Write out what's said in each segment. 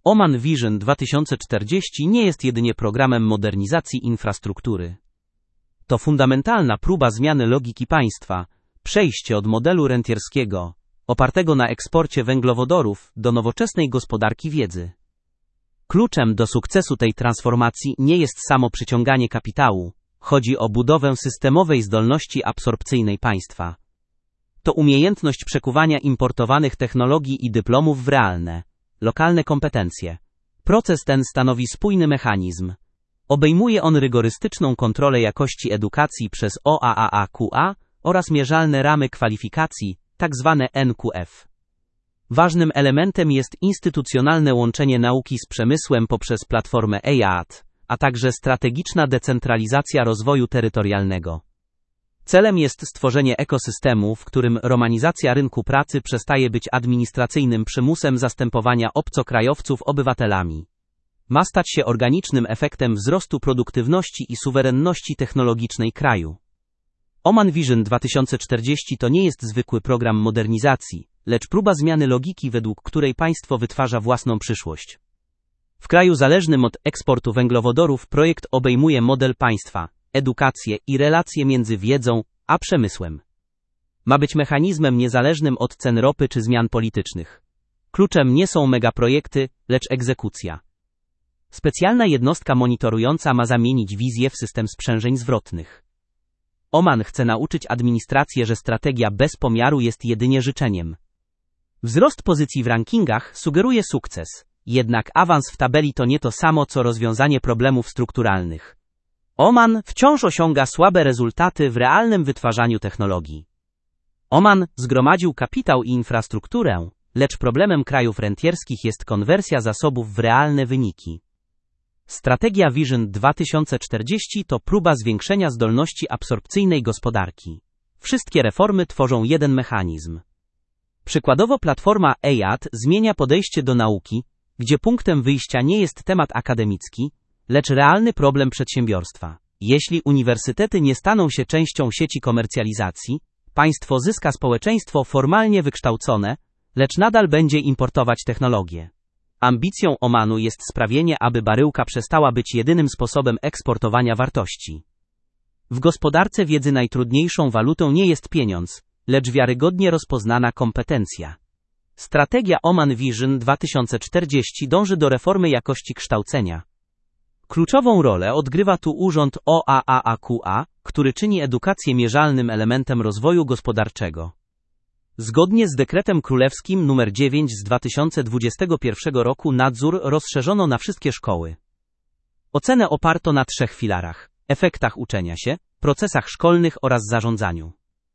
Oman Vision 2040 nie jest jedynie programem modernizacji infrastruktury. To fundamentalna próba zmiany logiki państwa, przejście od modelu rentierskiego, opartego na eksporcie węglowodorów, do nowoczesnej gospodarki wiedzy. Kluczem do sukcesu tej transformacji nie jest samo przyciąganie kapitału, chodzi o budowę systemowej zdolności absorpcyjnej państwa. To umiejętność przekuwania importowanych technologii i dyplomów w realne, lokalne kompetencje. Proces ten stanowi spójny mechanizm. Obejmuje on rygorystyczną kontrolę jakości edukacji przez OAAQA oraz mierzalne ramy kwalifikacji, tzw. NQF. Ważnym elementem jest instytucjonalne łączenie nauki z przemysłem poprzez platformę EIAT, a także strategiczna decentralizacja rozwoju terytorialnego. Celem jest stworzenie ekosystemu, w którym romanizacja rynku pracy przestaje być administracyjnym przymusem zastępowania obcokrajowców obywatelami. Ma stać się organicznym efektem wzrostu produktywności i suwerenności technologicznej kraju. Oman Vision 2040 to nie jest zwykły program modernizacji, lecz próba zmiany logiki, według której państwo wytwarza własną przyszłość. W kraju zależnym od eksportu węglowodorów projekt obejmuje model państwa, edukację i relacje między wiedzą a przemysłem. Ma być mechanizmem niezależnym od cen ropy czy zmian politycznych. Kluczem nie są megaprojekty, lecz egzekucja. Specjalna jednostka monitorująca ma zamienić wizję w system sprzężeń zwrotnych. Oman chce nauczyć administrację, że strategia bez pomiaru jest jedynie życzeniem. Wzrost pozycji w rankingach sugeruje sukces, jednak awans w tabeli to nie to samo co rozwiązanie problemów strukturalnych. Oman wciąż osiąga słabe rezultaty w realnym wytwarzaniu technologii. Oman zgromadził kapitał i infrastrukturę, lecz problemem krajów rentierskich jest konwersja zasobów w realne wyniki. Strategia Vision 2040 to próba zwiększenia zdolności absorpcyjnej gospodarki. Wszystkie reformy tworzą jeden mechanizm. Przykładowo platforma EIAT zmienia podejście do nauki, gdzie punktem wyjścia nie jest temat akademicki, lecz realny problem przedsiębiorstwa. Jeśli uniwersytety nie staną się częścią sieci komercjalizacji, państwo zyska społeczeństwo formalnie wykształcone, lecz nadal będzie importować technologie. Ambicją Omanu jest sprawienie, aby baryłka przestała być jedynym sposobem eksportowania wartości. W gospodarce wiedzy najtrudniejszą walutą nie jest pieniądz, lecz wiarygodnie rozpoznana kompetencja. Strategia Oman Vision 2040 dąży do reformy jakości kształcenia. Kluczową rolę odgrywa tu urząd OAAQA, który czyni edukację mierzalnym elementem rozwoju gospodarczego. Zgodnie z dekretem królewskim nr 9 z 2021 roku nadzór rozszerzono na wszystkie szkoły. Ocenę oparto na 3 filarach: efektach uczenia się, procesach szkolnych oraz zarządzaniu.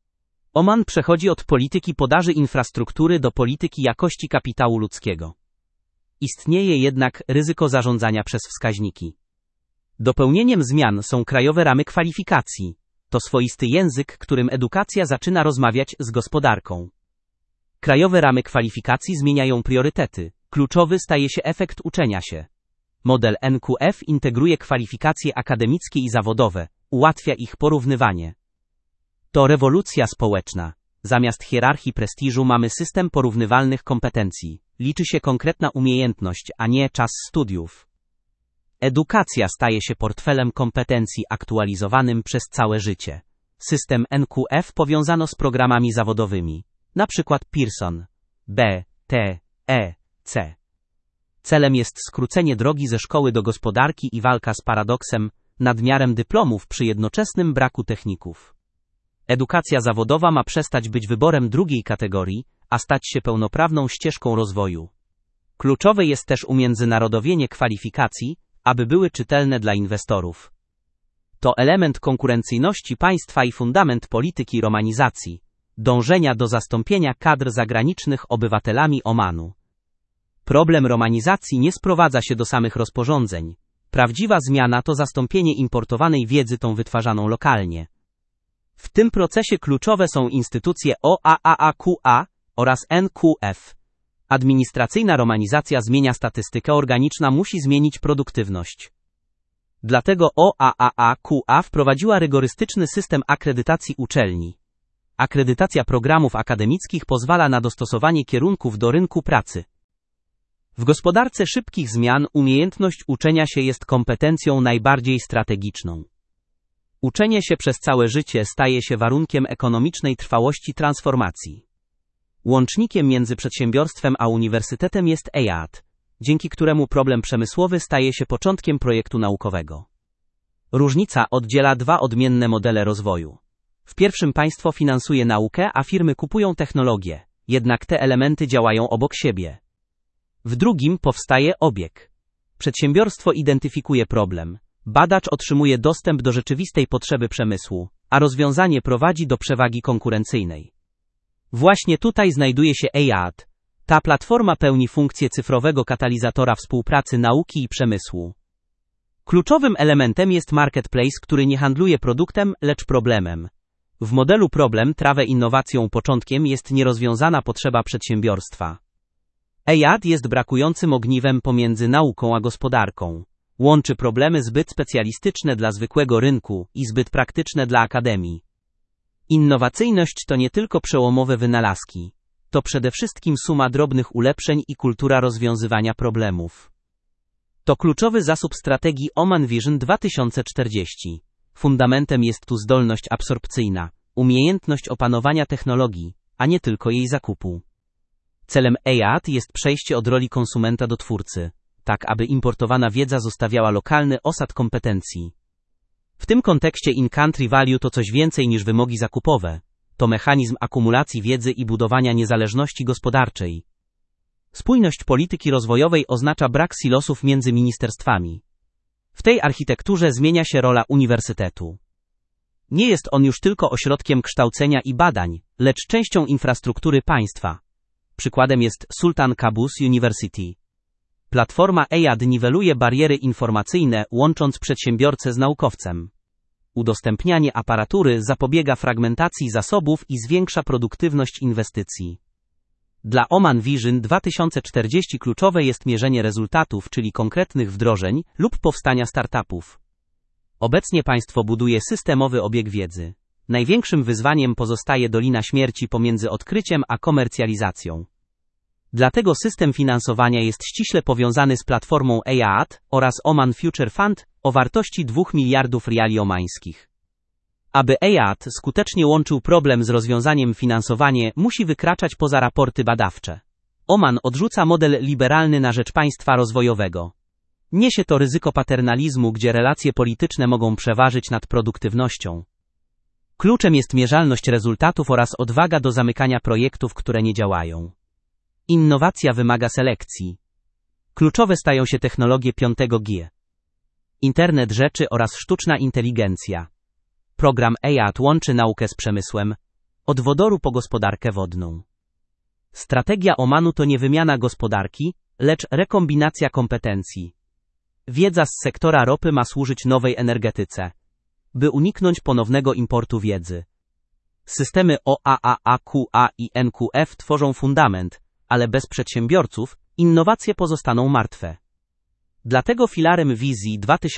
Oman przechodzi od polityki podaży infrastruktury do polityki jakości kapitału ludzkiego. Istnieje jednak ryzyko zarządzania przez wskaźniki. Dopełnieniem zmian są krajowe ramy kwalifikacji. To swoisty język, którym edukacja zaczyna rozmawiać z gospodarką. Krajowe ramy kwalifikacji zmieniają priorytety. Kluczowy staje się efekt uczenia się. Model NQF integruje kwalifikacje akademickie i zawodowe, ułatwia ich porównywanie. To rewolucja społeczna. Zamiast hierarchii prestiżu mamy system porównywalnych kompetencji. Liczy się konkretna umiejętność, a nie czas studiów. Edukacja staje się portfelem kompetencji aktualizowanym przez całe życie. System NQF powiązano z programami zawodowymi, np. Pearson, B, T, E, C. Celem jest skrócenie drogi ze szkoły do gospodarki i walka z paradoksem, nadmiarem dyplomów przy jednoczesnym braku techników. Edukacja zawodowa ma przestać być wyborem drugiej kategorii, a stać się pełnoprawną ścieżką rozwoju. Kluczowe jest też umiędzynarodowienie kwalifikacji, aby były czytelne dla inwestorów. To element konkurencyjności państwa i fundament polityki romanizacji, dążenia do zastąpienia kadr zagranicznych obywatelami Omanu. Problem romanizacji nie sprowadza się do samych rozporządzeń. Prawdziwa zmiana to zastąpienie importowanej wiedzy tą wytwarzaną lokalnie. W tym procesie kluczowe są instytucje OAAQA oraz NQF. Administracyjna romanizacja zmienia statystykę, organiczna musi zmienić produktywność. Dlatego OAAQA wprowadziła rygorystyczny system akredytacji uczelni. Akredytacja programów akademickich pozwala na dostosowanie kierunków do rynku pracy. W gospodarce szybkich zmian umiejętność uczenia się jest kompetencją najbardziej strategiczną. Uczenie się przez całe życie staje się warunkiem ekonomicznej trwałości transformacji. Łącznikiem między przedsiębiorstwem a uniwersytetem jest EIAT, dzięki któremu problem przemysłowy staje się początkiem projektu naukowego. Różnica oddziela dwa odmienne modele rozwoju. W pierwszym państwo finansuje naukę, a firmy kupują technologię, jednak te elementy działają obok siebie. W drugim powstaje obieg. Przedsiębiorstwo identyfikuje problem, badacz otrzymuje dostęp do rzeczywistej potrzeby przemysłu, a rozwiązanie prowadzi do przewagi konkurencyjnej. Właśnie tutaj znajduje się EIAT. Ta platforma pełni funkcję cyfrowego katalizatora współpracy nauki i przemysłu. Kluczowym elementem jest marketplace, który nie handluje produktem, lecz problemem. W modelu problem trawę innowacją początkiem jest nierozwiązana potrzeba przedsiębiorstwa. EIAT jest brakującym ogniwem pomiędzy nauką a gospodarką. Łączy problemy zbyt specjalistyczne dla zwykłego rynku i zbyt praktyczne dla akademii. Innowacyjność to nie tylko przełomowe wynalazki. To przede wszystkim suma drobnych ulepszeń i kultura rozwiązywania problemów. To kluczowy zasób strategii Oman Vision 2040. Fundamentem jest tu zdolność absorpcyjna, umiejętność opanowania technologii, a nie tylko jej zakupu. Celem EIAT jest przejście od roli konsumenta do twórcy, tak aby importowana wiedza zostawiała lokalny osad kompetencji. W tym kontekście in-country value to coś więcej niż wymogi zakupowe. To mechanizm akumulacji wiedzy i budowania niezależności gospodarczej. Spójność polityki rozwojowej oznacza brak silosów między ministerstwami. W tej architekturze zmienia się rola uniwersytetu. Nie jest on już tylko ośrodkiem kształcenia i badań, lecz częścią infrastruktury państwa. Przykładem jest Sultan Qaboos University. Platforma EIAT niweluje bariery informacyjne, łącząc przedsiębiorcę z naukowcem. Udostępnianie aparatury zapobiega fragmentacji zasobów i zwiększa produktywność inwestycji. Dla Oman Vision 2040 kluczowe jest mierzenie rezultatów, czyli konkretnych wdrożeń lub powstania startupów. Obecnie państwo buduje systemowy obieg wiedzy. Największym wyzwaniem pozostaje dolina śmierci pomiędzy odkryciem a komercjalizacją. Dlatego system finansowania jest ściśle powiązany z platformą EIAT oraz Oman Future Fund o wartości 2 miliardów riali omańskich. Aby EIAT skutecznie łączył problem z rozwiązaniem, finansowanie musi wykraczać poza raporty badawcze. Oman odrzuca model liberalny na rzecz państwa rozwojowego. Niesie to ryzyko paternalizmu, gdzie relacje polityczne mogą przeważyć nad produktywnością. Kluczem jest mierzalność rezultatów oraz odwaga do zamykania projektów, które nie działają. Innowacja wymaga selekcji. Kluczowe stają się technologie 5G. Internet rzeczy oraz sztuczna inteligencja. Program EIAT łączy naukę z przemysłem, od wodoru po gospodarkę wodną. Strategia Omanu to nie wymiana gospodarki, lecz rekombinacja kompetencji. Wiedza z sektora ropy ma służyć nowej energetyce, by uniknąć ponownego importu wiedzy. Systemy OAA, AQA i NQF tworzą fundament, ale bez przedsiębiorców innowacje pozostaną martwe. Dlatego filarem wizji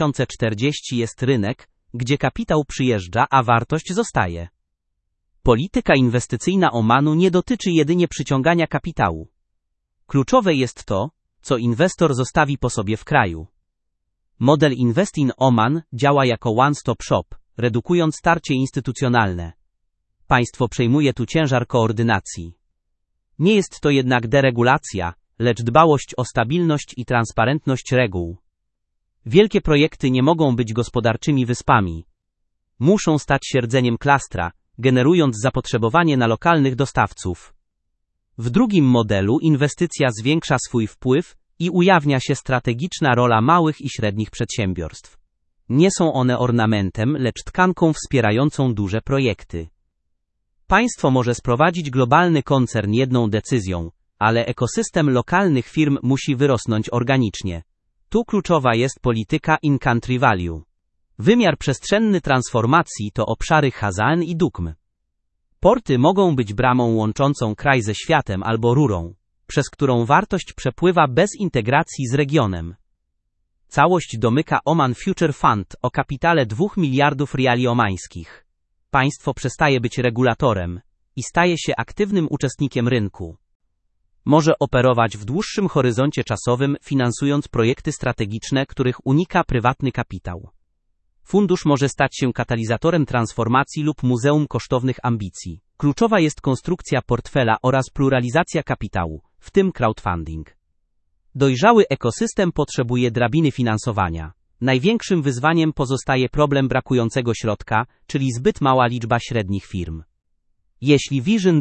2040 jest rynek, gdzie kapitał przyjeżdża, a wartość zostaje. Polityka inwestycyjna Omanu nie dotyczy jedynie przyciągania kapitału. Kluczowe jest to, co inwestor zostawi po sobie w kraju. Model Invest in Oman działa jako one-stop shop, redukując tarcie instytucjonalne. Państwo przejmuje tu ciężar koordynacji. Nie jest to jednak deregulacja, lecz dbałość o stabilność i transparentność reguł. Wielkie projekty nie mogą być gospodarczymi wyspami. Muszą stać się rdzeniem klastra, generując zapotrzebowanie na lokalnych dostawców. W drugim modelu inwestycja zwiększa swój wpływ i ujawnia się strategiczna rola małych i średnich przedsiębiorstw. Nie są one ornamentem, lecz tkanką wspierającą duże projekty. Państwo może sprowadzić globalny koncern jedną decyzją, ale ekosystem lokalnych firm musi wyrosnąć organicznie. Tu kluczowa jest polityka in-country value. Wymiar przestrzenny transformacji to obszary Hazan i Dukm. Porty mogą być bramą łączącą kraj ze światem albo rurą, przez którą wartość przepływa bez integracji z regionem. Całość domyka Oman Future Fund o kapitale 2 miliardów riali omańskich. Państwo przestaje być regulatorem i staje się aktywnym uczestnikiem rynku. Może operować w dłuższym horyzoncie czasowym, finansując projekty strategiczne, których unika prywatny kapitał. Fundusz może stać się katalizatorem transformacji lub muzeum kosztownych ambicji. Kluczowa jest konstrukcja portfela oraz pluralizacja kapitału, w tym crowdfunding. Dojrzały ekosystem potrzebuje drabiny finansowania. Największym wyzwaniem pozostaje problem brakującego środka, czyli zbyt mała liczba średnich firm. Jeśli Vision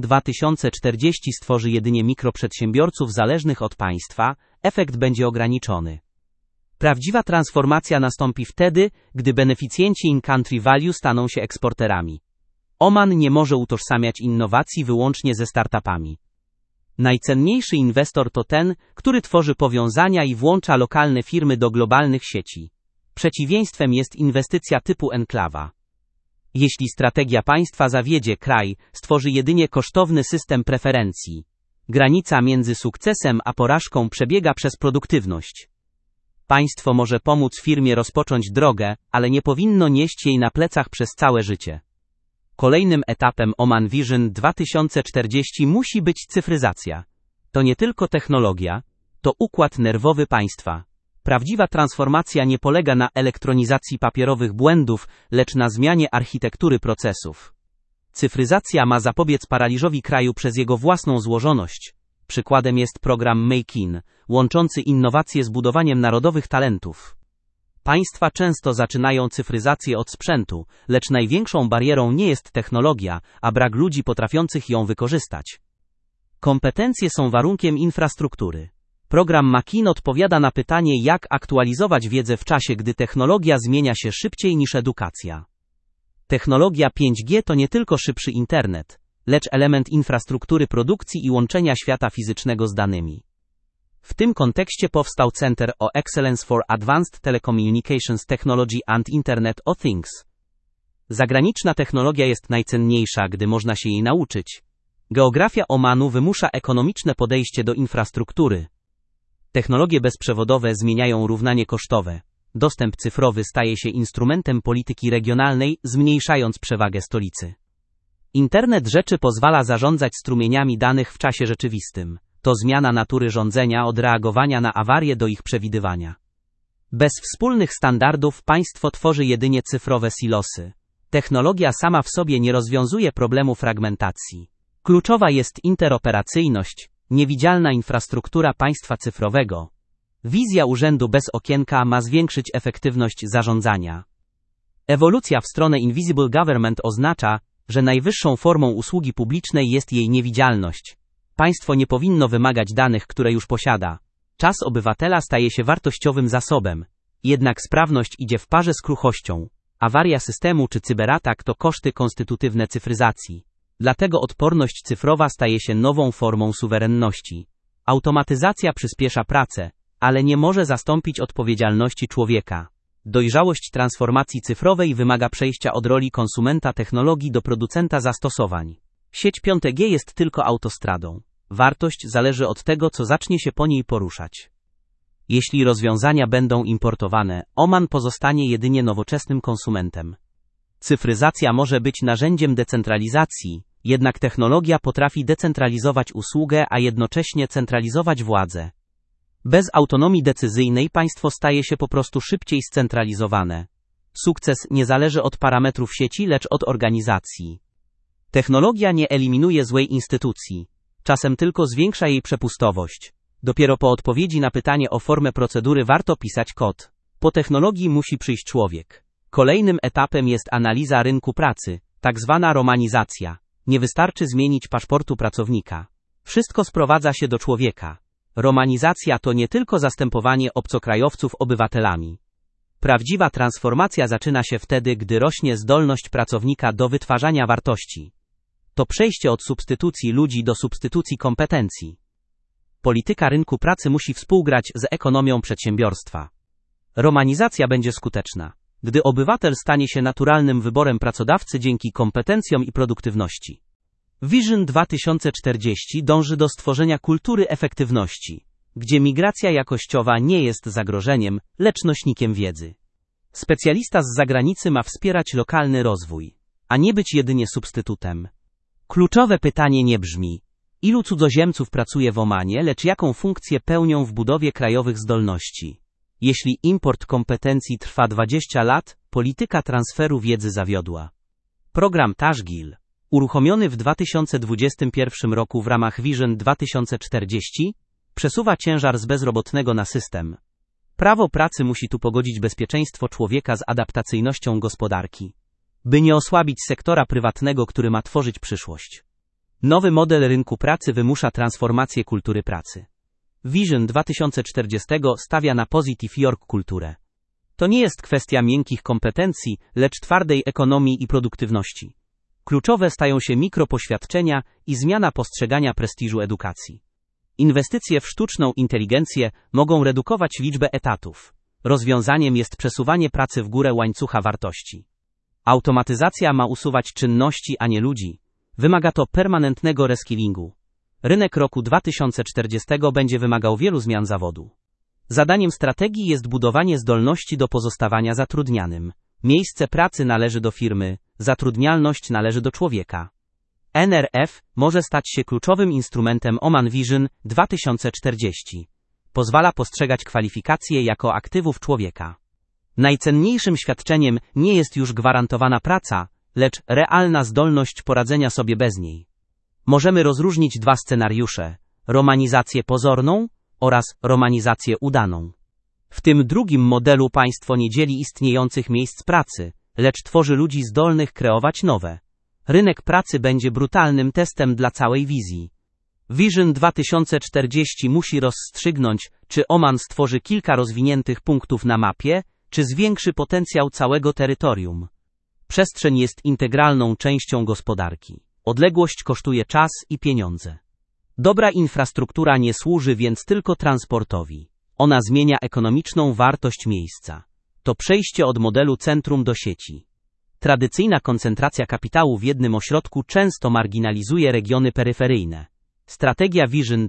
2040 stworzy jedynie mikroprzedsiębiorców zależnych od państwa, efekt będzie ograniczony. Prawdziwa transformacja nastąpi wtedy, gdy beneficjenci in-country value staną się eksporterami. Oman nie może utożsamiać innowacji wyłącznie ze startupami. Najcenniejszy inwestor to ten, który tworzy powiązania i włącza lokalne firmy do globalnych sieci. Przeciwieństwem jest inwestycja typu enklawa. Jeśli strategia państwa zawiedzie, kraj stworzy jedynie kosztowny system preferencji. Granica między sukcesem a porażką przebiega przez produktywność. Państwo może pomóc firmie rozpocząć drogę, ale nie powinno nieść jej na plecach przez całe życie. Kolejnym etapem Oman Vision 2040 musi być cyfryzacja. To nie tylko technologia, to układ nerwowy państwa. Prawdziwa transformacja nie polega na elektronizacji papierowych błędów, lecz na zmianie architektury procesów. Cyfryzacja ma zapobiec paraliżowi kraju przez jego własną złożoność. Przykładem jest program Make In, łączący innowacje z budowaniem narodowych talentów. Państwa często zaczynają cyfryzację od sprzętu, lecz największą barierą nie jest technologia, a brak ludzi potrafiących ją wykorzystać. Kompetencje są warunkiem infrastruktury. Program Make In odpowiada na pytanie, jak aktualizować wiedzę w czasie, gdy technologia zmienia się szybciej niż edukacja. Technologia 5G to nie tylko szybszy internet, lecz element infrastruktury produkcji i łączenia świata fizycznego z danymi. W tym kontekście powstał Center of Excellence for Advanced Telecommunications Technology and Internet of Things. Zagraniczna technologia jest najcenniejsza, gdy można się jej nauczyć. Geografia Omanu wymusza ekonomiczne podejście do infrastruktury. Technologie bezprzewodowe zmieniają równanie kosztowe. Dostęp cyfrowy staje się instrumentem polityki regionalnej, zmniejszając przewagę stolicy. Internet rzeczy pozwala zarządzać strumieniami danych w czasie rzeczywistym. To zmiana natury rządzenia od reagowania na awarie do ich przewidywania. Bez wspólnych standardów państwo tworzy jedynie cyfrowe silosy. Technologia sama w sobie nie rozwiązuje problemu fragmentacji. Kluczowa jest interoperacyjność, niewidzialna infrastruktura państwa cyfrowego. Wizja urzędu bez okienka ma zwiększyć efektywność zarządzania. Ewolucja w stronę Invisible Government oznacza, że najwyższą formą usługi publicznej jest jej niewidzialność. Państwo nie powinno wymagać danych, które już posiada. Czas obywatela staje się wartościowym zasobem. Jednak sprawność idzie w parze z kruchością. Awaria systemu czy cyberatak to koszty konstytutywne cyfryzacji. Dlatego odporność cyfrowa staje się nową formą suwerenności. Automatyzacja przyspiesza pracę, ale nie może zastąpić odpowiedzialności człowieka. Dojrzałość transformacji cyfrowej wymaga przejścia od roli konsumenta technologii do producenta zastosowań. Sieć 5G jest tylko autostradą. Wartość zależy od tego, co zacznie się po niej poruszać. Jeśli rozwiązania będą importowane, Oman pozostanie jedynie nowoczesnym konsumentem. Cyfryzacja może być narzędziem decentralizacji, jednak technologia potrafi decentralizować usługę, a jednocześnie centralizować władzę. Bez autonomii decyzyjnej państwo staje się po prostu szybciej scentralizowane. Sukces nie zależy od parametrów sieci, lecz od organizacji. Technologia nie eliminuje złej instytucji. Czasem tylko zwiększa jej przepustowość. Dopiero po odpowiedzi na pytanie o formę procedury warto pisać kod. Po technologii musi przyjść człowiek. Kolejnym etapem jest analiza rynku pracy, tak zwana romanizacja. Nie wystarczy zmienić paszportu pracownika. Wszystko sprowadza się do człowieka. Romanizacja to nie tylko zastępowanie obcokrajowców obywatelami. Prawdziwa transformacja zaczyna się wtedy, gdy rośnie zdolność pracownika do wytwarzania wartości. To przejście od substytucji ludzi do substytucji kompetencji. Polityka rynku pracy musi współgrać z ekonomią przedsiębiorstwa. Romanizacja będzie skuteczna, gdy obywatel stanie się naturalnym wyborem pracodawcy dzięki kompetencjom i produktywności. Vision 2040 dąży do stworzenia kultury efektywności, gdzie migracja jakościowa nie jest zagrożeniem, lecz nośnikiem wiedzy. Specjalista z zagranicy ma wspierać lokalny rozwój, a nie być jedynie substytutem. Kluczowe pytanie nie brzmi: Ilu cudzoziemców pracuje w Omanie, lecz jaką funkcję pełnią w budowie krajowych zdolności? Jeśli import kompetencji trwa 20 lat, polityka transferu wiedzy zawiodła. Program Tashghil, uruchomiony w 2021 roku w ramach Vision 2040, przesuwa ciężar z bezrobotnego na system. Prawo pracy musi tu pogodzić bezpieczeństwo człowieka z adaptacyjnością gospodarki, by nie osłabić sektora prywatnego, który ma tworzyć przyszłość. Nowy model rynku pracy wymusza transformację kultury pracy. Vision 2040 stawia na Positive Work kulturę. To nie jest kwestia miękkich kompetencji, lecz twardej ekonomii i produktywności. Kluczowe stają się mikropoświadczenia i zmiana postrzegania prestiżu edukacji. Inwestycje w sztuczną inteligencję mogą redukować liczbę etatów. Rozwiązaniem jest przesuwanie pracy w górę łańcucha wartości. Automatyzacja ma usuwać czynności, a nie ludzi. Wymaga to permanentnego reskillingu. Rynek roku 2040 będzie wymagał wielu zmian zawodu. Zadaniem strategii jest budowanie zdolności do pozostawania zatrudnianym. Miejsce pracy należy do firmy, zatrudnialność należy do człowieka. NRF może stać się kluczowym instrumentem Oman Vision 2040. Pozwala postrzegać kwalifikacje jako aktywów człowieka. Najcenniejszym świadczeniem nie jest już gwarantowana praca, lecz realna zdolność poradzenia sobie bez niej. Możemy rozróżnić dwa scenariusze: romanizację pozorną oraz romanizację udaną. W tym drugim modelu państwo nie dzieli istniejących miejsc pracy, lecz tworzy ludzi zdolnych kreować nowe. Rynek pracy będzie brutalnym testem dla całej wizji. Vision 2040 musi rozstrzygnąć, czy Oman stworzy kilka rozwiniętych punktów na mapie, czy zwiększy potencjał całego terytorium. Przestrzeń jest integralną częścią gospodarki. Odległość kosztuje czas i pieniądze. Dobra infrastruktura nie służy więc tylko transportowi. Ona zmienia ekonomiczną wartość miejsca. To przejście od modelu centrum do sieci. Tradycyjna koncentracja kapitału w jednym ośrodku często marginalizuje regiony peryferyjne. Strategia Vision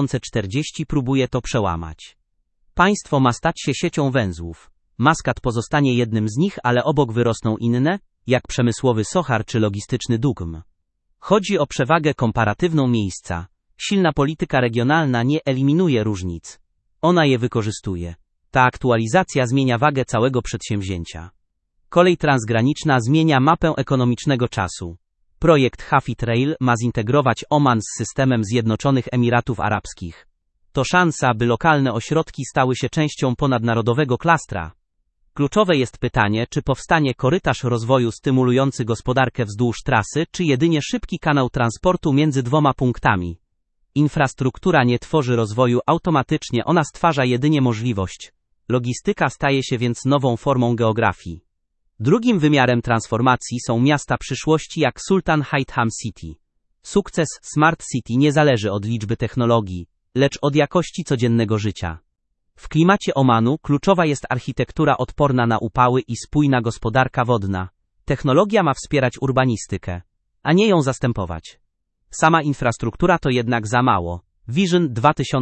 2040 próbuje to przełamać. Państwo ma stać się siecią węzłów. Maskat pozostanie jednym z nich, ale obok wyrosną inne, jak przemysłowy Sochar czy logistyczny Dugm. Chodzi o przewagę komparatywną miejsca. Silna polityka regionalna nie eliminuje różnic. Ona je wykorzystuje. Ta aktualizacja zmienia wagę całego przedsięwzięcia. Kolej transgraniczna zmienia mapę ekonomicznego czasu. Projekt Hafid Rail ma zintegrować Oman z systemem Zjednoczonych Emiratów Arabskich. To szansa, by lokalne ośrodki stały się częścią ponadnarodowego klastra. Kluczowe jest pytanie, czy powstanie korytarz rozwoju stymulujący gospodarkę wzdłuż trasy, czy jedynie szybki kanał transportu między dwoma punktami. Infrastruktura nie tworzy rozwoju automatycznie, ona stwarza jedynie możliwość. Logistyka staje się więc nową formą geografii. Drugim wymiarem transformacji są miasta przyszłości jak Sultan Haitham City. Sukces Smart City nie zależy od liczby technologii, lecz od jakości codziennego życia. W klimacie Omanu kluczowa jest architektura odporna na upały i spójna gospodarka wodna. Technologia ma wspierać urbanistykę, a nie ją zastępować. Sama infrastruktura to jednak za mało. Vision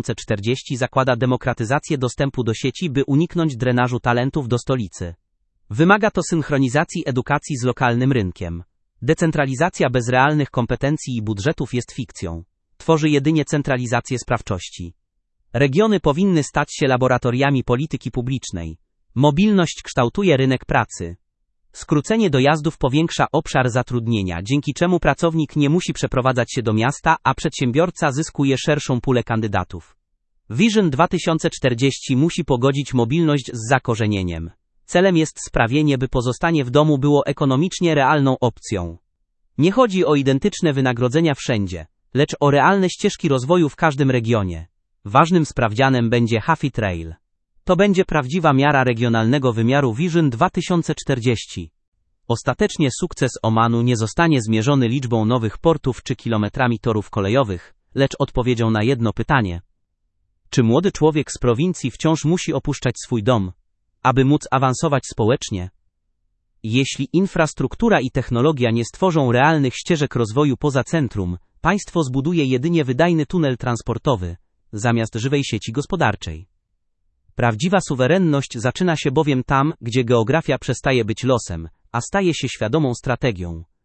2040 zakłada demokratyzację dostępu do sieci, by uniknąć drenażu talentów do stolicy. Wymaga to synchronizacji edukacji z lokalnym rynkiem. Decentralizacja bez realnych kompetencji i budżetów jest fikcją. Tworzy jedynie centralizację sprawczości. Regiony powinny stać się laboratoriami polityki publicznej. Mobilność kształtuje rynek pracy. Skrócenie dojazdów powiększa obszar zatrudnienia, dzięki czemu pracownik nie musi przeprowadzać się do miasta, a przedsiębiorca zyskuje szerszą pulę kandydatów. Vision 2040 musi pogodzić mobilność z zakorzenieniem. Celem jest sprawienie, by pozostanie w domu było ekonomicznie realną opcją. Nie chodzi o identyczne wynagrodzenia wszędzie, lecz o realne ścieżki rozwoju w każdym regionie. Ważnym sprawdzianem będzie Hafid Rail. To będzie prawdziwa miara regionalnego wymiaru Vision 2040. Ostatecznie sukces Omanu nie zostanie zmierzony liczbą nowych portów czy kilometrami torów kolejowych, lecz odpowiedzią na jedno pytanie. Czy młody człowiek z prowincji wciąż musi opuszczać swój dom, aby móc awansować społecznie? Jeśli infrastruktura i technologia nie stworzą realnych ścieżek rozwoju poza centrum, państwo zbuduje jedynie wydajny tunel transportowy, zamiast żywej sieci gospodarczej. Prawdziwa suwerenność zaczyna się bowiem tam, gdzie geografia przestaje być losem, a staje się świadomą strategią.